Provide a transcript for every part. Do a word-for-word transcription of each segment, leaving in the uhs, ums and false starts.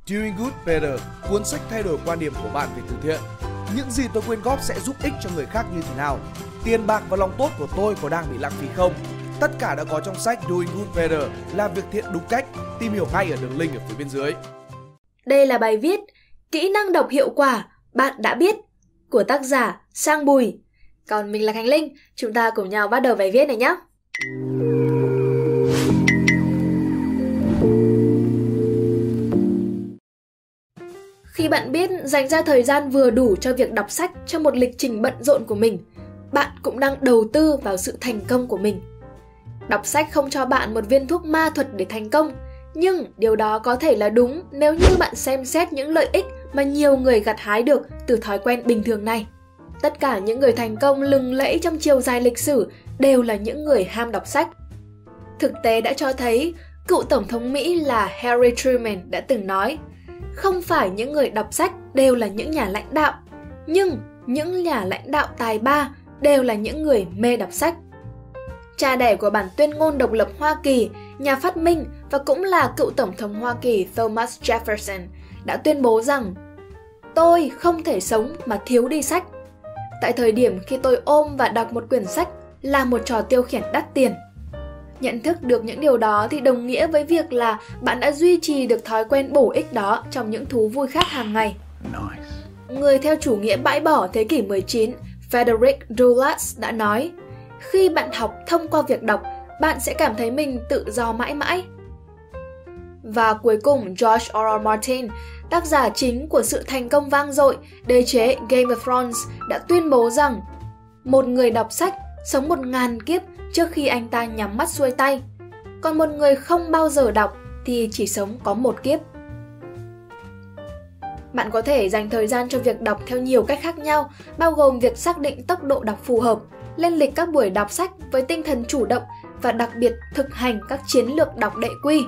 Doing Good Better, cuốn sách thay đổi quan điểm của bạn về từ thiện. Những gì tôi quyên góp sẽ giúp ích cho người khác như thế nào? Tiền bạc và lòng tốt của tôi có đang bị lãng phí không? Tất cả đã có trong sách Doing Good Better, làm việc thiện đúng cách. Tìm hiểu ngay ở đường link ở phía bên dưới. Đây là bài viết Kỹ năng đọc hiệu quả, bạn đã biết, của tác giả Sang Bùi. Còn mình là Khánh Linh, chúng ta cùng nhau bắt đầu bài viết này nhé. Khi bạn biết dành ra thời gian vừa đủ cho việc đọc sách trong một lịch trình bận rộn của mình, bạn cũng đang đầu tư vào sự thành công của mình. Đọc sách không cho bạn một viên thuốc ma thuật để thành công, nhưng điều đó có thể là đúng nếu như bạn xem xét những lợi ích mà nhiều người gặt hái được từ thói quen bình thường này. Tất cả những người thành công lừng lẫy trong chiều dài lịch sử đều là những người ham đọc sách. Thực tế đã cho thấy, cựu Tổng thống Mỹ là Harry Truman đã từng nói, không phải những người đọc sách đều là những nhà lãnh đạo, nhưng những nhà lãnh đạo tài ba đều là những người mê đọc sách. Cha đẻ của bản tuyên ngôn độc lập Hoa Kỳ, nhà phát minh và cũng là cựu Tổng thống Hoa Kỳ Thomas Jefferson đã tuyên bố rằng tôi không thể sống mà thiếu đi sách. Tại thời điểm khi tôi ôm và đọc một quyển sách là một trò tiêu khiển đắt tiền. Nhận thức được những điều đó thì đồng nghĩa với việc là bạn đã duy trì được thói quen bổ ích đó trong những thú vui khác hàng ngày. Nice. Người theo chủ nghĩa bãi bỏ thế kỷ mười chín, Frederick Douglass đã nói, khi bạn học thông qua việc đọc, bạn sẽ cảm thấy mình tự do mãi mãi. Và cuối cùng, George R R. Martin, tác giả chính của sự thành công vang dội, đế chế Game of Thrones, đã tuyên bố rằng một người đọc sách sống một ngàn kiếp trước khi anh ta nhắm mắt xuôi tay, còn một người không bao giờ đọc thì chỉ sống có một kiếp. Bạn có thể dành thời gian cho việc đọc theo nhiều cách khác nhau, bao gồm việc xác định tốc độ đọc phù hợp, lên lịch các buổi đọc sách với tinh thần chủ động và đặc biệt thực hành các chiến lược đọc đệ quy.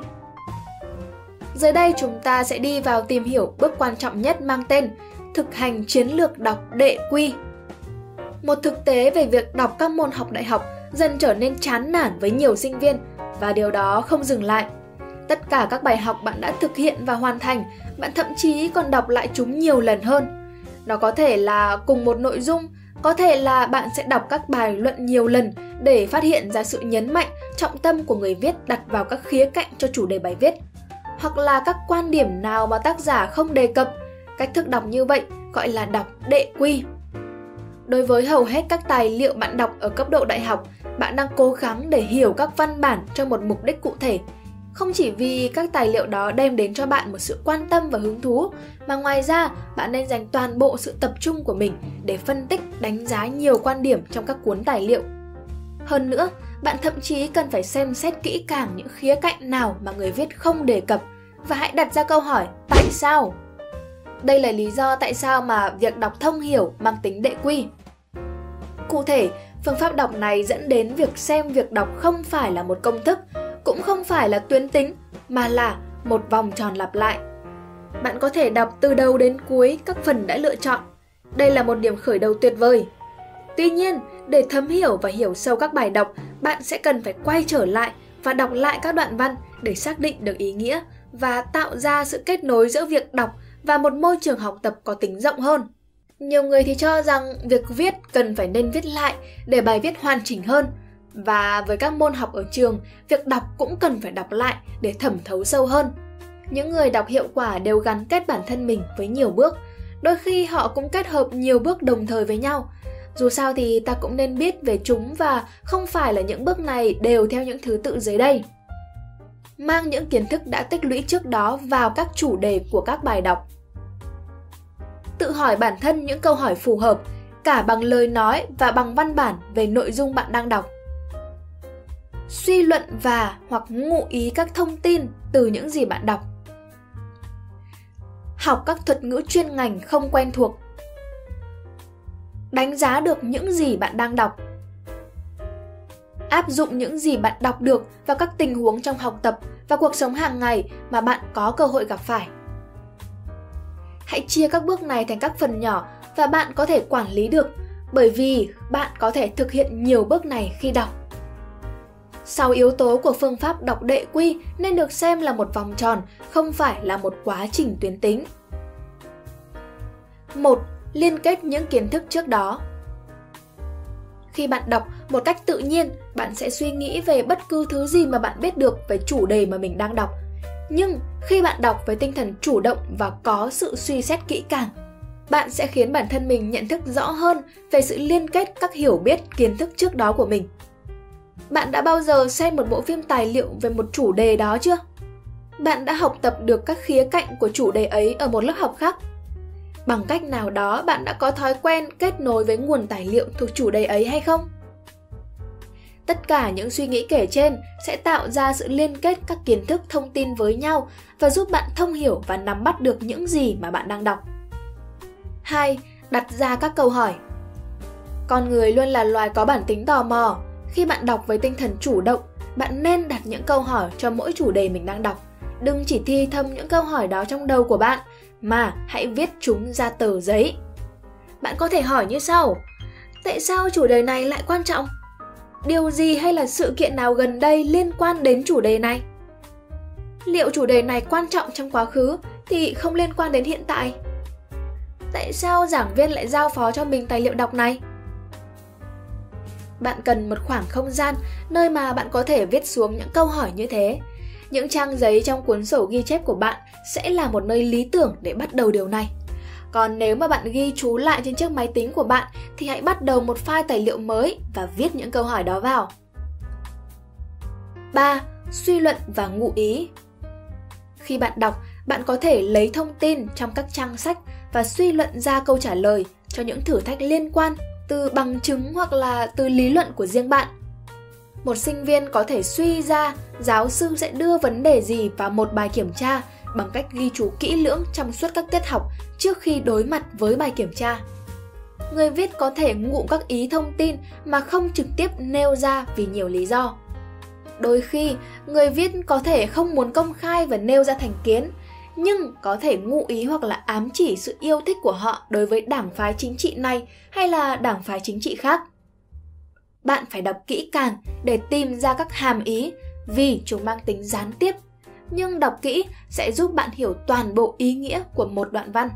Dưới đây chúng ta sẽ đi vào tìm hiểu bước quan trọng nhất mang tên thực hành chiến lược đọc đệ quy. Một thực tế về việc đọc các môn học đại học dần trở nên chán nản với nhiều sinh viên và điều đó không dừng lại. Tất cả các bài học bạn đã thực hiện và hoàn thành, bạn thậm chí còn đọc lại chúng nhiều lần hơn. Nó có thể là cùng một nội dung, có thể là bạn sẽ đọc các bài luận nhiều lần để phát hiện ra sự nhấn mạnh, trọng tâm của người viết đặt vào các khía cạnh cho chủ đề bài viết. Hoặc là các quan điểm nào mà tác giả không đề cập. Cách thức đọc như vậy gọi là đọc đệ quy. Đối với hầu hết các tài liệu bạn đọc ở cấp độ đại học, bạn đang cố gắng để hiểu các văn bản cho một mục đích cụ thể. Không chỉ vì các tài liệu đó đem đến cho bạn một sự quan tâm và hứng thú, mà ngoài ra bạn nên dành toàn bộ sự tập trung của mình để phân tích, đánh giá nhiều quan điểm trong các cuốn tài liệu. Hơn nữa, bạn thậm chí cần phải xem xét kỹ càng những khía cạnh nào mà người viết không đề cập và hãy đặt ra câu hỏi tại sao? Đây là lý do tại sao mà việc đọc thông hiểu mang tính đệ quy. Cụ thể, phương pháp đọc này dẫn đến việc xem việc đọc không phải là một công thức, cũng không phải là tuyến tính, mà là một vòng tròn lặp lại. Bạn có thể đọc từ đầu đến cuối các phần đã lựa chọn. Đây là một điểm khởi đầu tuyệt vời. Tuy nhiên, để thấm hiểu và hiểu sâu các bài đọc, bạn sẽ cần phải quay trở lại và đọc lại các đoạn văn để xác định được ý nghĩa và tạo ra sự kết nối giữa việc đọc và một môi trường học tập có tính rộng hơn. Nhiều người thì cho rằng việc viết cần phải nên viết lại để bài viết hoàn chỉnh hơn. Và với các môn học ở trường, việc đọc cũng cần phải đọc lại để thẩm thấu sâu hơn. Những người đọc hiệu quả đều gắn kết bản thân mình với nhiều bước. Đôi khi họ cũng kết hợp nhiều bước đồng thời với nhau. Dù sao thì ta cũng nên biết về chúng và không phải là những bước này đều theo những thứ tự dưới đây. Mang những kiến thức đã tích lũy trước đó vào các chủ đề của các bài đọc. Tự hỏi bản thân những câu hỏi phù hợp, cả bằng lời nói và bằng văn bản về nội dung bạn đang đọc. Suy luận và hoặc ngụ ý các thông tin từ những gì bạn đọc. Học các thuật ngữ chuyên ngành không quen thuộc. Đánh giá được những gì bạn đang đọc. Áp dụng những gì bạn đọc được vào các tình huống trong học tập và cuộc sống hàng ngày mà bạn có cơ hội gặp phải. Hãy chia các bước này thành các phần nhỏ và bạn có thể quản lý được, bởi vì bạn có thể thực hiện nhiều bước này khi đọc. Sáu yếu tố của phương pháp đọc đệ quy nên được xem là một vòng tròn, không phải là một quá trình tuyến tính. một. Liên kết những kiến thức trước đó. Khi bạn đọc một cách tự nhiên, bạn sẽ suy nghĩ về bất cứ thứ gì mà bạn biết được về chủ đề mà mình đang đọc. Nhưng khi bạn đọc với tinh thần chủ động và có sự suy xét kỹ càng, bạn sẽ khiến bản thân mình nhận thức rõ hơn về sự liên kết các hiểu biết kiến thức trước đó của mình. Bạn đã bao giờ xem một bộ phim tài liệu về một chủ đề đó chưa? Bạn đã học tập được các khía cạnh của chủ đề ấy ở một lớp học khác. Bằng cách nào đó bạn đã có thói quen kết nối với nguồn tài liệu thuộc chủ đề ấy hay không? Tất cả những suy nghĩ kể trên sẽ tạo ra sự liên kết các kiến thức thông tin với nhau và giúp bạn thông hiểu và nắm bắt được những gì mà bạn đang đọc. hai. Đặt ra các câu hỏi. Con người luôn là loài có bản tính tò mò. Khi bạn đọc với tinh thần chủ động, bạn nên đặt những câu hỏi cho mỗi chủ đề mình đang đọc. Đừng chỉ thi thầm những câu hỏi đó trong đầu của bạn, mà hãy viết chúng ra tờ giấy. Bạn có thể hỏi như sau: tại sao chủ đề này lại quan trọng? Điều gì hay là sự kiện nào gần đây liên quan đến chủ đề này? Liệu chủ đề này quan trọng trong quá khứ thì không liên quan đến hiện tại? Tại sao giảng viên lại giao phó cho mình tài liệu đọc này? Bạn cần một khoảng không gian nơi mà bạn có thể viết xuống những câu hỏi như thế. Những trang giấy trong cuốn sổ ghi chép của bạn sẽ là một nơi lý tưởng để bắt đầu điều này. Còn nếu mà bạn ghi chú lại trên chiếc máy tính của bạn thì hãy bắt đầu một file tài liệu mới và viết những câu hỏi đó vào. ba. Suy luận và ngụ ý. Khi bạn đọc, bạn có thể lấy thông tin trong các trang sách và suy luận ra câu trả lời cho những thử thách liên quan từ bằng chứng hoặc là từ lý luận của riêng bạn. Một sinh viên có thể suy ra giáo sư sẽ đưa vấn đề gì vào một bài kiểm tra bằng cách ghi chú kỹ lưỡng trong suốt các tiết học trước khi đối mặt với bài kiểm tra. Người viết có thể ngụ các ý thông tin mà không trực tiếp nêu ra vì nhiều lý do. Đôi khi, người viết có thể không muốn công khai và nêu ra thành kiến, nhưng có thể ngụ ý hoặc là ám chỉ sự yêu thích của họ đối với đảng phái chính trị này hay là đảng phái chính trị khác. Bạn phải đọc kỹ càng để tìm ra các hàm ý vì chúng mang tính gián tiếp, nhưng đọc kỹ sẽ giúp bạn hiểu toàn bộ ý nghĩa của một đoạn văn.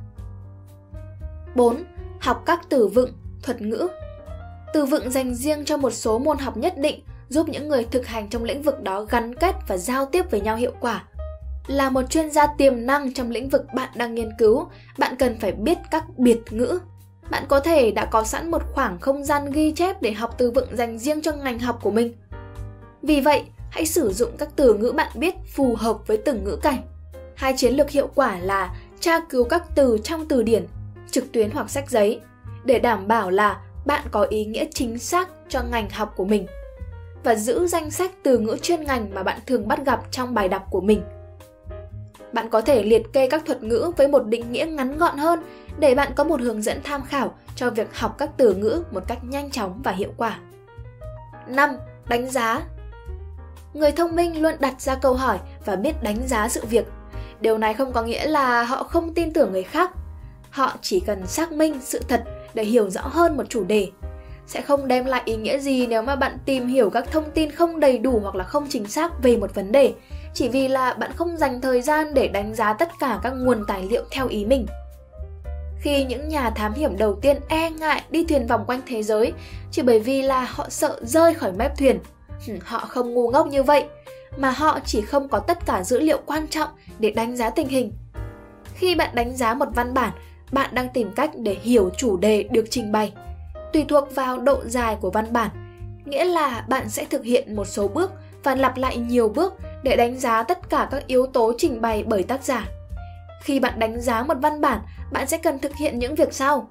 bốn. Học các từ vựng, thuật ngữ. Từ vựng dành riêng cho một số môn học nhất định giúp những người thực hành trong lĩnh vực đó gắn kết và giao tiếp với nhau hiệu quả. Là một chuyên gia tiềm năng trong lĩnh vực bạn đang nghiên cứu, bạn cần phải biết các biệt ngữ. Bạn có thể đã có sẵn một khoảng không gian ghi chép để học từ vựng dành riêng cho ngành học của mình. Vì vậy, hãy sử dụng các từ ngữ bạn biết phù hợp với từng ngữ cảnh. Hai chiến lược hiệu quả là tra cứu các từ trong từ điển, trực tuyến hoặc sách giấy, để đảm bảo là bạn có ý nghĩa chính xác cho ngành học của mình, và giữ danh sách từ ngữ chuyên ngành mà bạn thường bắt gặp trong bài đọc của mình. Bạn có thể liệt kê các thuật ngữ với một định nghĩa ngắn gọn hơn để bạn có một hướng dẫn tham khảo cho việc học các từ ngữ một cách nhanh chóng và hiệu quả. năm. Đánh giá. Người thông minh luôn đặt ra câu hỏi và biết đánh giá sự việc. Điều này không có nghĩa là họ không tin tưởng người khác. Họ chỉ cần xác minh sự thật để hiểu rõ hơn một chủ đề. Sẽ không đem lại ý nghĩa gì nếu mà bạn tìm hiểu các thông tin không đầy đủ hoặc là không chính xác về một vấn đề, chỉ vì là bạn không dành thời gian để đánh giá tất cả các nguồn tài liệu theo ý mình. Khi những nhà thám hiểm đầu tiên e ngại đi thuyền vòng quanh thế giới chỉ bởi vì là họ sợ rơi khỏi mép thuyền, họ không ngu ngốc như vậy, mà họ chỉ không có tất cả dữ liệu quan trọng để đánh giá tình hình. Khi bạn đánh giá một văn bản, bạn đang tìm cách để hiểu chủ đề được trình bày. Tùy thuộc vào độ dài của văn bản, nghĩa là bạn sẽ thực hiện một số bước và lặp lại nhiều bước để đánh giá tất cả các yếu tố trình bày bởi tác giả. Khi bạn đánh giá một văn bản, bạn sẽ cần thực hiện những việc sau.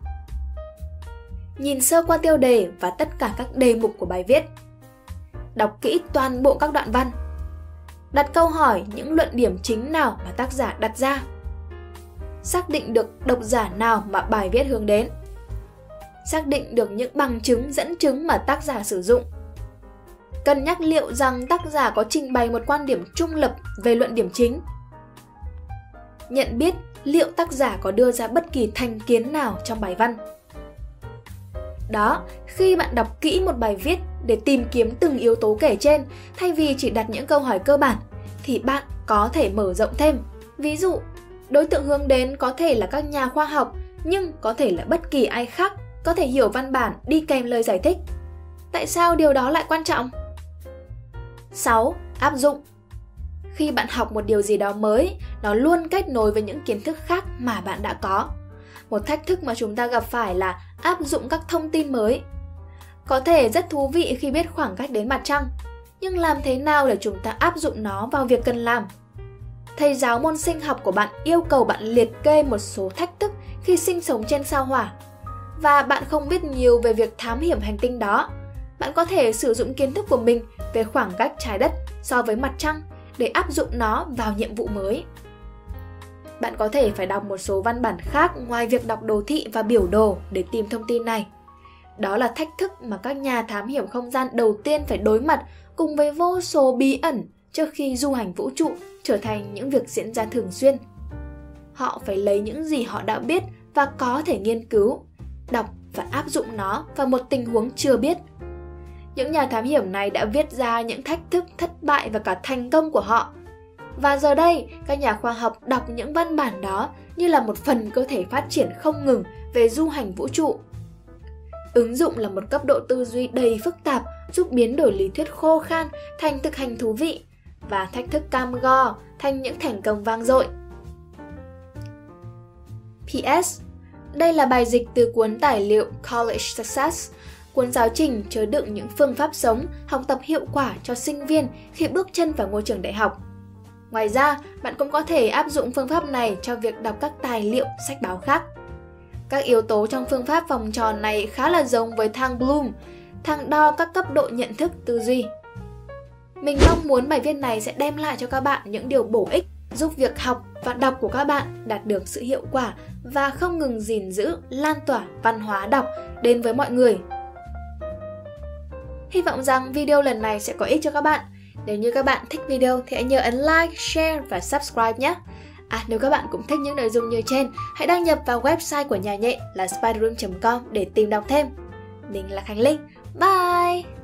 Nhìn sơ qua tiêu đề và tất cả các đề mục của bài viết. Đọc kỹ toàn bộ các đoạn văn. Đặt câu hỏi những luận điểm chính nào mà tác giả đặt ra. Xác định được độc giả nào mà bài viết hướng đến. Xác định được những bằng chứng, dẫn chứng mà tác giả sử dụng. Cân nhắc liệu rằng tác giả có trình bày một quan điểm trung lập về luận điểm chính. Nhận biết liệu tác giả có đưa ra bất kỳ thành kiến nào trong bài văn. Đó, khi bạn đọc kỹ một bài viết để tìm kiếm từng yếu tố kể trên thay vì chỉ đặt những câu hỏi cơ bản, thì bạn có thể mở rộng thêm. Ví dụ, đối tượng hướng đến có thể là các nhà khoa học, nhưng có thể là bất kỳ ai khác có thể hiểu văn bản đi kèm lời giải thích. Tại sao điều đó lại quan trọng? sáu. Áp dụng. Khi bạn học một điều gì đó mới, nó luôn kết nối với những kiến thức khác mà bạn đã có. Một thách thức mà chúng ta gặp phải là áp dụng các thông tin mới. Có thể rất thú vị khi biết khoảng cách đến mặt trăng, nhưng làm thế nào để chúng ta áp dụng nó vào việc cần làm? Thầy giáo môn sinh học của bạn yêu cầu bạn liệt kê một số thách thức khi sinh sống trên sao Hỏa, và bạn không biết nhiều về việc thám hiểm hành tinh đó. Bạn có thể sử dụng kiến thức của mình về khoảng cách trái đất so với mặt trăng để áp dụng nó vào nhiệm vụ mới. Bạn có thể phải đọc một số văn bản khác ngoài việc đọc đồ thị và biểu đồ để tìm thông tin này. Đó là thách thức mà các nhà thám hiểm không gian đầu tiên phải đối mặt cùng với vô số bí ẩn trước khi du hành vũ trụ trở thành những việc diễn ra thường xuyên. Họ phải lấy những gì họ đã biết và có thể nghiên cứu, đọc và áp dụng nó vào một tình huống chưa biết. Những nhà thám hiểm này đã viết ra những thách thức, thất bại và cả thành công của họ. Và giờ đây, các nhà khoa học đọc những văn bản đó như là một phần cơ thể phát triển không ngừng về du hành vũ trụ. Ứng dụng là một cấp độ tư duy đầy phức tạp, giúp biến đổi lý thuyết khô khan thành thực hành thú vị và thách thức cam go thành những thành công vang dội. pê ét. Đây là bài dịch từ cuốn tài liệu College Success, cuốn giáo trình chứa đựng những phương pháp sống, học tập hiệu quả cho sinh viên khi bước chân vào ngôi trường đại học. Ngoài ra, bạn cũng có thể áp dụng phương pháp này cho việc đọc các tài liệu, sách báo khác. Các yếu tố trong phương pháp vòng tròn này khá là giống với thang Bloom, thang đo các cấp độ nhận thức tư duy. Mình mong muốn bài viết này sẽ đem lại cho các bạn những điều bổ ích, giúp việc học và đọc của các bạn đạt được sự hiệu quả và không ngừng gìn giữ, lan tỏa văn hóa đọc đến với mọi người. Hy vọng rằng video lần này sẽ có ích cho các bạn. Nếu như các bạn thích video thì hãy nhớ ấn like, share và subscribe nhé. À, nếu các bạn cũng thích những nội dung như trên, hãy đăng nhập vào website của nhà nhện là spiderroom chấm com để tìm đọc thêm. Mình là Khánh Linh. Bye!